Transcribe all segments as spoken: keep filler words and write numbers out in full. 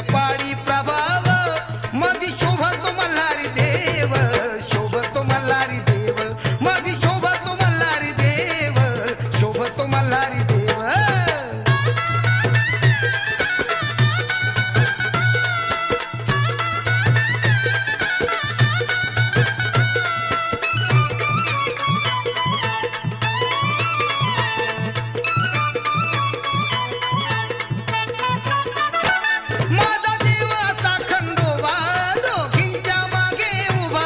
पाडी प्रभाव मग शोभतो मल्हारी देव, शोभतो मल्हारी देव, मग शोभतो मल्हारी देव, शोभतो मल्हारी देव. माझा देव असा खंडोबा दोघींच्या मागे उभा,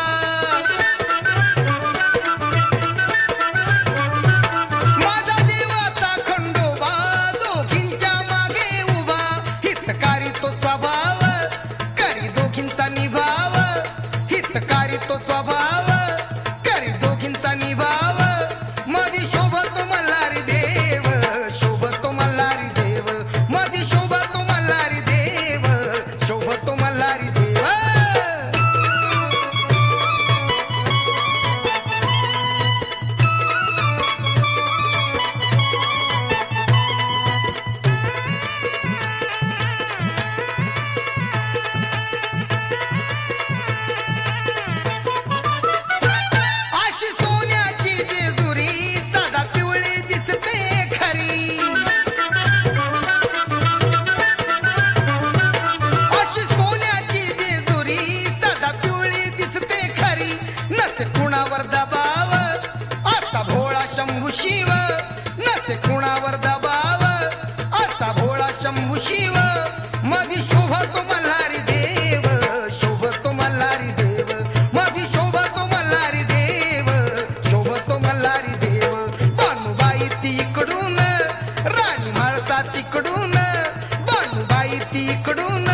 माझा देव असा खंडोबा दोघींच्या मागे उभा. हितकारी तो स्वभाव करी दोघींचा निभाव, हितकारी तो स्वभाव करी दोघींचा निभाव. मधी शोभतो मल्हारी देव, शोभतो मल्हारी देव, मधी शोभतो मल्हारी देव, शोभतो मल्हारी देव. अशी सोन्याची जेजुरी सदा पिवळी दिसते खरी, अशी सोन्याची जेजुरी सदा पिवळी दिसते खरी. नसे कुणावर दबाव असा भोळा शंभू शिव, नसे कुणावर दबाव असा भोळा शंभू शिव. मधी शोभतो मल्हारी देव, शोभतो मल्हारी देव, मधी शोभतो मल्हारी देव, शोभतो मल्हारी देव. बानुबाई तिकडून राणी म्हाळसा तिकडून, बानुबाई तिकडून